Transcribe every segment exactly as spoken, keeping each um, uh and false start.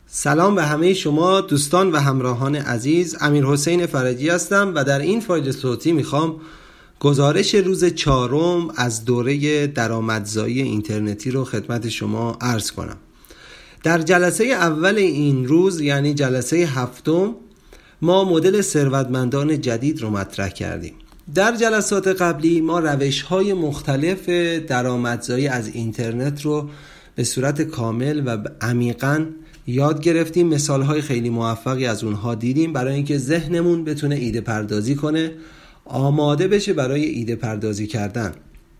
سلام به همه شما دوستان و همراهان عزیز. امیر حسین فرجی هستم و در این فایل صوتی میخوام گزارش روز چهارم از دوره درآمدزایی اینترنتی رو خدمت شما عرض کنم. در جلسه اول این روز یعنی جلسه هفتم ما مدل ثروتمندان جدید رو مطرح کردیم. در جلسات قبلی ما روش‌های مختلف درآمدزایی از اینترنت رو به صورت کامل و عمیقاً یاد گرفتیم. مثال‌های خیلی موفقی از اونها دیدیم برای اینکه ذهنمون بتونه ایده پردازی کنه، آماده بشه برای ایده پردازی کردن.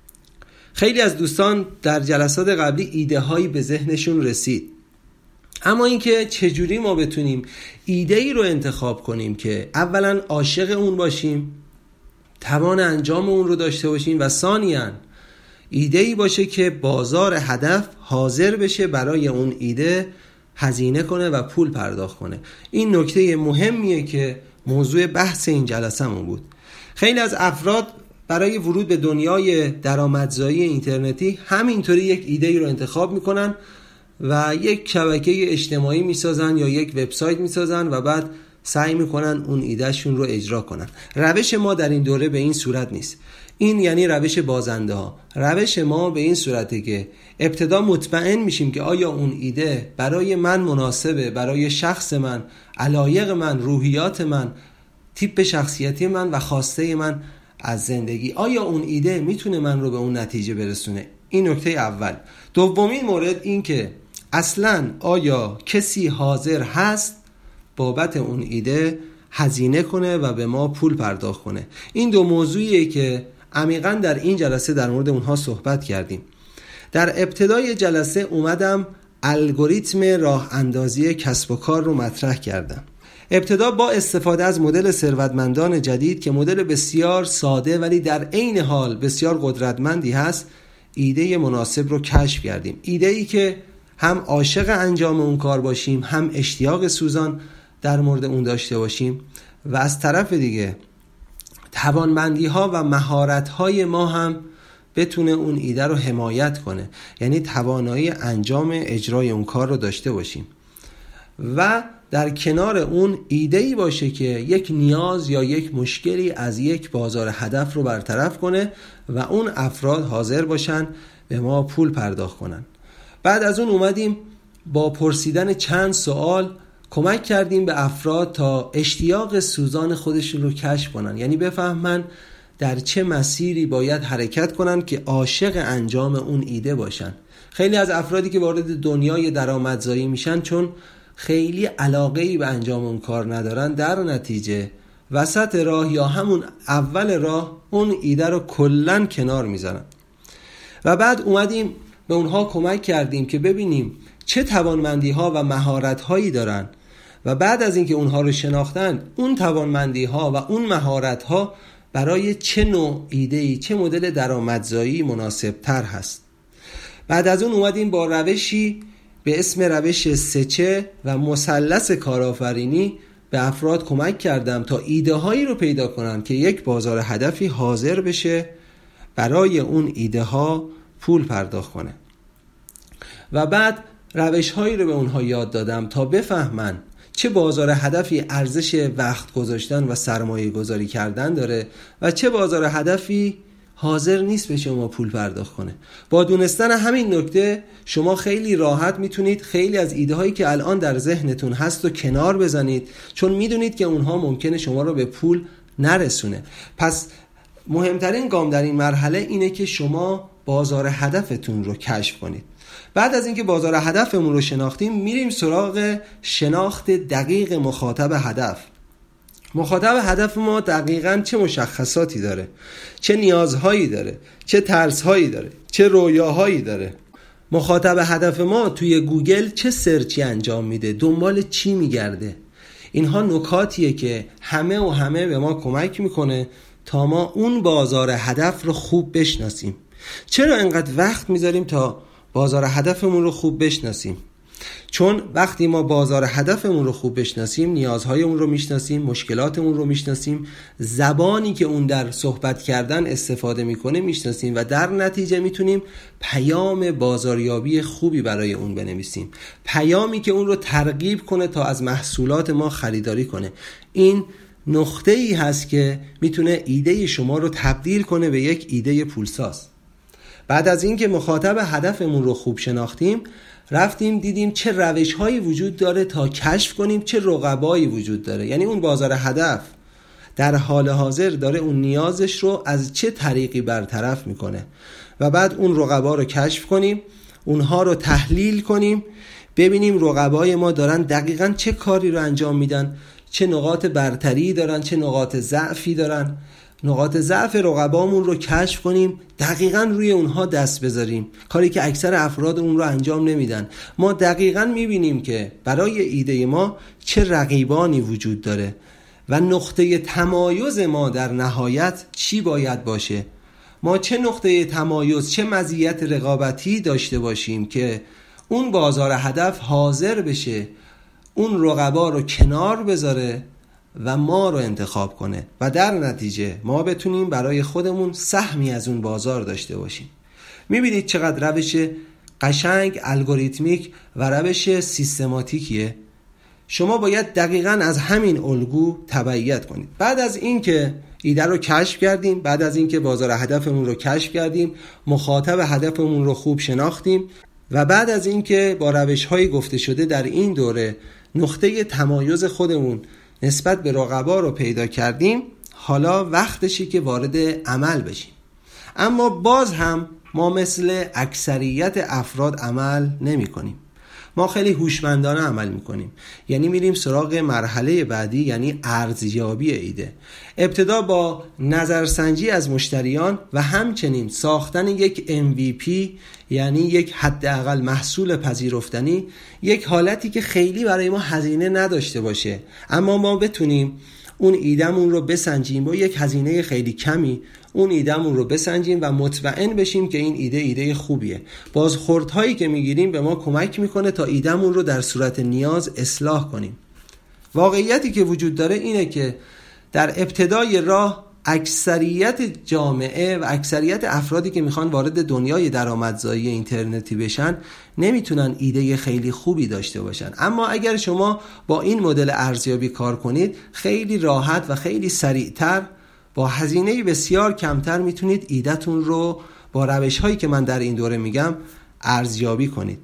خیلی از دوستان در جلسات قبلی ایده هایی به ذهنشون رسید، اما اینکه چجوری ما بتونیم ایده ای رو انتخاب کنیم که اولا عاشق اون باشیم، توان انجام اون رو داشته باشیم و ثانیاً ایده ای باشه که بازار هدف حاضر بشه برای اون ایده هزینه کنه و پول پرداخت کنه. این نکته مهمیه که موضوع بحث این جلسه‌مون بود. خیلی از افراد برای ورود به دنیای درآمدزایی اینترنتی همینطوری یک ایده ای رو انتخاب میکنن و یک شبکه اجتماعی میسازن یا یک وبسایت میسازن و بعد سعی میکنن اون ایدهشون رو اجرا کنن. روش ما در این دوره به این صورت نیست. این یعنی روش بازنده ها. روش ما به این صورته که ابتدا مطمئن میشیم که آیا اون ایده برای من مناسبه، برای شخص من، علایق من، روحیات من، تیپ شخصیتی من و خواسته من از زندگی، آیا اون ایده میتونه من رو به اون نتیجه برسونه. این نکته اول. دومین مورد این که اصلاً آیا کسی حاضر هست بابت اون ایده هزینه کنه و به ما پول پرداخت کنه. این دو موضوعیه که عمیقاً در این جلسه در مورد اونها صحبت کردیم. در ابتدای جلسه اومدم الگوریتم راه اندازی کسب و کار رو مطرح کردم. ابتدا با استفاده از مدل ثروتمندان جدید که مدل بسیار ساده ولی در عین حال بسیار قدرتمندی هست، ایده مناسب رو کشف کردیم. ایده ای که هم عاشق انجام اون کار باشیم، هم اشتیاق سوزان در مورد اون داشته باشیم و از طرف دیگه توانمندی ها و مهارت های ما هم بتونه اون ایده رو حمایت کنه، یعنی توانایی انجام اجرای اون کار رو داشته باشیم و در کنار اون ایده‌ای باشه که یک نیاز یا یک مشکلی از یک بازار هدف رو برطرف کنه و اون افراد حاضر باشن به ما پول پرداخت کنن. بعد از اون اومدیم با پرسیدن چند سوال کمک کردیم به افراد تا اشتیاق سوزان خودشون رو کشف کنن، یعنی بفهمن در چه مسیری باید حرکت کنن که عاشق انجام اون ایده باشن. خیلی از افرادی که وارد دنیای درآمدزایی میشن چون خیلی علاقه‌ای به انجام اون کار ندارن، در نتیجه وسط راه یا همون اول راه اون ایده رو کلاً کنار میذارن و بعد اومدیم به اونها کمک کردیم که ببینیم چه توانمندی ها و مهارت هایی دارن و بعد از اینکه اونها رو شناختن اون توانمندی ها و اون مهارت ها برای چه نوع ایده‌ای، چه مدل درآمدزایی مناسب تر هست. بعد از اون اومدیم با روشی به اسم روش سچه و مثلث کارآفرینی به افراد کمک کردم تا ایده هایی رو پیدا کنن که یک بازار هدفی حاضر بشه برای اون ایده ها پول پرداخت کنه و بعد روش هایی رو به اونها یاد دادم تا بفهمن چه بازار هدفی ارزش وقت گذاشتن و سرمایه گذاری کردن داره و چه بازار هدفی حاضر نیست به شما پول پرداخت کنه. با دونستن همین نکته شما خیلی راحت میتونید خیلی از ایده هایی که الان در ذهنتون هست رو کنار بزنید، چون میدونید که اونها ممکنه شما رو به پول نرسونه. پس مهمترین گام در این مرحله اینه که شما بازار هدفتون رو کشف کنید. بعد از اینکه بازار هدفمون رو شناختیم میریم سراغ شناخت دقیق مخاطب هدف. مخاطب هدف ما دقیقاً چه مشخصاتی داره، چه نیازهایی داره، چه ترسهایی داره، چه رویاهایی داره. مخاطب هدف ما توی گوگل چه سرچی انجام میده، دنبال چی میگرده. اینها نکاتیه که همه و همه به ما کمک میکنه تا ما اون بازار هدف رو خوب بشناسیم. چرا اینقدر وقت میذاریم تا بازار هدفمون رو خوب بشناسیم؟ چون وقتی ما بازار هدفمون رو خوب بشناسیم، نیازهای اون رو میشناسیم، مشکلاتمون رو میشناسیم، زبانی که اون در صحبت کردن استفاده میکنه میشناسیم و در نتیجه میتونیم پیام بازاریابی خوبی برای اون بنویسیم، پیامی که اون رو ترغیب کنه تا از محصولات ما خریداری کنه. این نقطه ای هست که میتونه ایده شما رو تبدیل کنه به یک ایده پولساز. بعد از اینکه مخاطب هدفمون رو خوب شناختیم، رفتیم دیدیم چه روش‌هایی وجود داره تا کشف کنیم چه رقبایی وجود داره. یعنی اون بازار هدف در حال حاضر داره اون نیازش رو از چه طریقی برطرف میکنه و بعد اون رقبا رو کشف کنیم، اونها رو تحلیل کنیم، ببینیم رقبای ما دارن دقیقاً چه کاری رو انجام میدن، چه نقاط برتری دارن، چه نقاط ضعفی دارن. نقاط ضعف رقبامون رو کشف کنیم، دقیقاً روی اونها دست بذاریم، کاری که اکثر افراد اون رو انجام نمیدن. ما دقیقاً میبینیم که برای ایده ما چه رقیبانی وجود داره و نقطه تمایز ما در نهایت چی باید باشه. ما چه نقطه تمایز، چه مزیت رقابتی داشته باشیم که اون بازار هدف حاضر بشه اون رقبا رو کنار بذاره و ما رو انتخاب کنه و در نتیجه ما بتونیم برای خودمون سهمی از اون بازار داشته باشیم. میبینید چقدر روش قشنگ، الگوریتمیک و روش سیستماتیکیه. شما باید دقیقاً از همین الگو تبعیت کنید. بعد از اینکه ایده رو کشف کردیم، بعد از اینکه بازار هدفمون رو کشف کردیم، مخاطب هدفمون رو خوب شناختیم و بعد از اینکه با روش‌های گفته شده در این دوره نقطه تمایز خودمون نسبت به رقبا رو پیدا کردیم، حالا وقتشه که وارد عمل بشیم. اما باز هم ما مثل اکثریت افراد عمل نمی کنیم. ما خیلی هوشمندانه عمل میکنیم. یعنی میریم سراغ مرحله بعدی، یعنی ارزیابی ایده. ابتدا با نظرسنجی از مشتریان و همچنین ساختن یک ام وی پی، یعنی یک حداقل محصول پذیرفتنی، یک حالتی که خیلی برای ما هزینه نداشته باشه اما ما بتونیم اون ایدمون رو بسنجیم، با یک هزینه خیلی کمی اون ایدمون رو بسنجیم و مطمئن بشیم که این ایده ایده خوبیه. بازخوردهایی که میگیریم به ما کمک میکنه تا ایدمون رو در صورت نیاز اصلاح کنیم. واقعیتی که وجود داره اینه که در ابتدای راه اکثریت جامعه و اکثریت افرادی که میخوان وارد دنیای درآمدزایی اینترنتی بشن نمیتونن ایده خیلی خوبی داشته باشن. اما اگر شما با این مدل ارزیابی کار کنید، خیلی راحت و خیلی سریعتر با هزینه بسیار کمتر میتونید ایده‌تون رو با روش‌هایی که من در این دوره میگم ارزیابی کنید.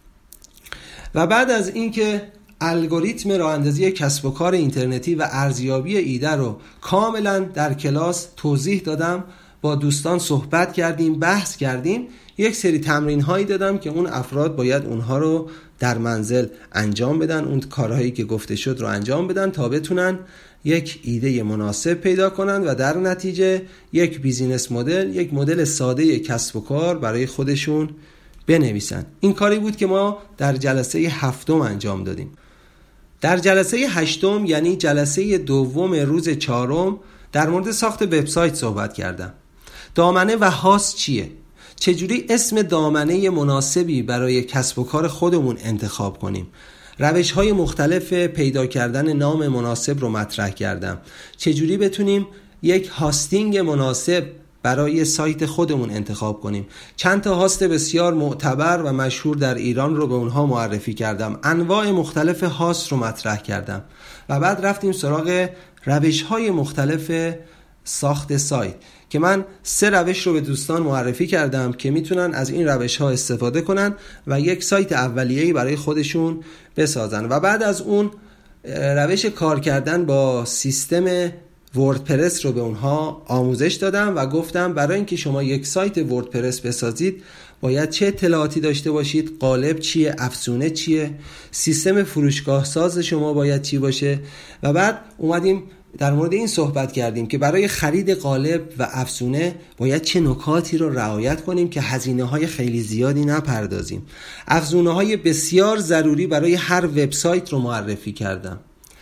و بعد از اینکه الگوریتم راه اندازی کسب و کار اینترنتی و ارزیابی ایده رو کاملا در کلاس توضیح دادم، با دوستان صحبت کردیم، بحث کردیم، یک سری تمرین هایی دادم که اون افراد باید اونها رو در منزل انجام بدن، اون کارهایی که گفته شد رو انجام بدن تا بتونن یک ایده مناسب پیدا کنن و در نتیجه یک بیزینس مدل، یک مدل ساده کسب و کار برای خودشون بنویسن. این کاری بود که ما در جلسه هفتم انجام دادیم. در جلسه هشتم، یعنی جلسه دوم روز چهارم، در مورد ساخت وبسایت صحبت کردم. دامنه و هاست چیه؟ چجوری اسم دامنه مناسبی برای کسب و کار خودمون انتخاب کنیم؟ روش‌های مختلف پیدا کردن نام مناسب رو مطرح کردم. چجوری بتونیم یک هاستینگ مناسب برای سایت خودمون انتخاب کنیم. چند تا هاست بسیار معتبر و مشهور در ایران رو به اونها معرفی کردم. انواع مختلف هاست رو مطرح کردم و بعد رفتیم سراغ روش‌های مختلف ساخت سایت که من سه روش رو به دوستان معرفی کردم که میتونن از این روش‌ها استفاده کنن و یک سایت اولیه‌ای برای خودشون بسازن. و بعد از اون روش کار کردن با سیستم وردپرس رو به اونها آموزش دادم و گفتم برای اینکه شما یک سایت وردپرس بسازید باید چه اطلاعاتی داشته باشید، قالب چیه، افزونه چیه، سیستم فروشگاه ساز شما باید چی باشه. و بعد اومدیم در مورد این صحبت کردیم که برای خرید قالب و افزونه باید چه نکاتی رو رعایت کنیم که هزینه‌های خیلی زیادی نپردازیم. افزونه‌های بسیار ضروری برای هر وبسایت رو معرفی کردم.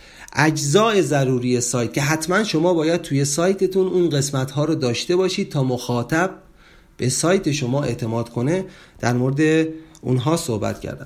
اجزای ضروری سایت که حتما شما باید توی سایتتون اون قسمت‌ها رو داشته باشید تا مخاطب به سایت شما اعتماد کنه، در مورد اونها صحبت کردم.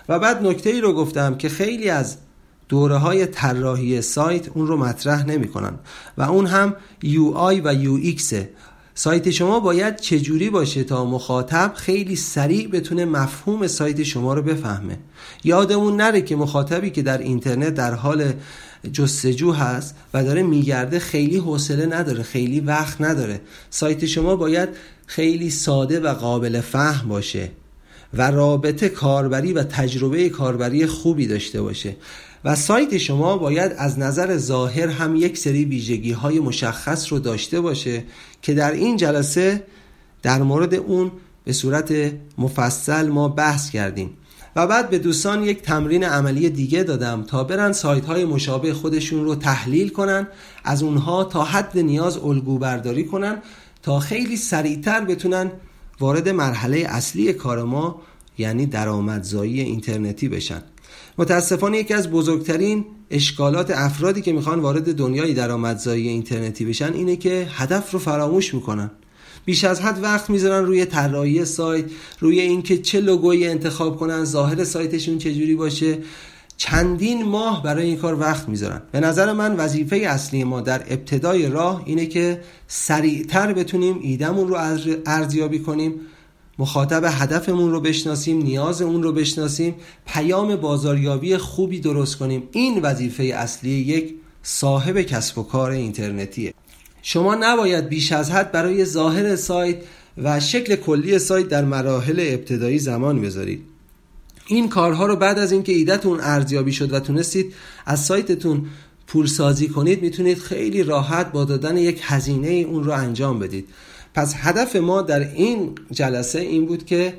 و بعد نکته ای رو گفتم که خیلی از دوره های طراحی سایت اون رو مطرح نمی کنن و اون هم یو آی و یو ایکس. سایت شما باید چجوری باشه تا مخاطب خیلی سریع بتونه مفهوم سایت شما رو بفهمه. یادمون نره که مخاطبی که در اینترنت در حال جستجو هست و داره میگرده خیلی حوصله نداره، خیلی وقت نداره. سایت شما باید خیلی ساده و قابل فهم باشه و رابطه کاربری و تجربه کاربری خوبی داشته باشه و سایت شما باید از نظر ظاهر هم یک سری ویژگی‌های مشخص رو داشته باشه که در این جلسه در مورد اون به صورت مفصل ما بحث کردیم. و بعد به دوستان یک تمرین عملی دیگه دادم تا برن سایت‌های مشابه خودشون رو تحلیل کنن، از اونها تا حد نیاز الگو برداری کنن تا خیلی سریعتر بتونن وارد مرحله اصلی کار ما یعنی درآمدزایی اینترنتی بشن. متاسفانه یکی از بزرگترین اشکالات افرادی که میخوان وارد دنیای درآمدزایی اینترنتی بشن اینه که هدف رو فراموش میکنن. بیش از حد وقت میذارن روی طراحی سایت، روی اینکه چه لوگویی انتخاب کنن، ظاهر سایتشون چجوری باشه. چندین ماه برای این کار وقت میذارن. به نظر من وظیفه اصلی ما در ابتدای راه اینه که سریعتر بتونیم ایدمون رو ارزیابی کنیم، مخاطب هدفمون رو بشناسیم، نیاز اون رو بشناسیم، پیام بازاریابی خوبی درست کنیم. این وظیفه اصلی یک صاحب کسب و کار اینترنتیه. شما نباید بیش از حد برای ظاهر سایت و شکل کلی سایت در مراحل ابتدایی زمان بذارید. این کارها رو بعد از اینکه ایده‌تون ارزیابی شد و تونستید از سایتتون پولسازی کنید، میتونید خیلی راحت با دادن یک هزینه اون رو انجام بدید. پس هدف ما در این جلسه این بود که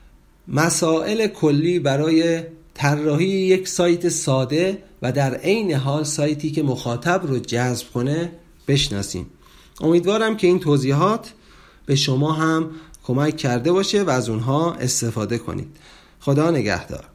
مسائل کلی برای طراحی یک سایت ساده و در عین حال سایتی که مخاطب رو جذب کنه بشناسیم. امیدوارم که این توضیحات به شما هم کمک کرده باشه و از اونها استفاده کنید. خدا نگهدار.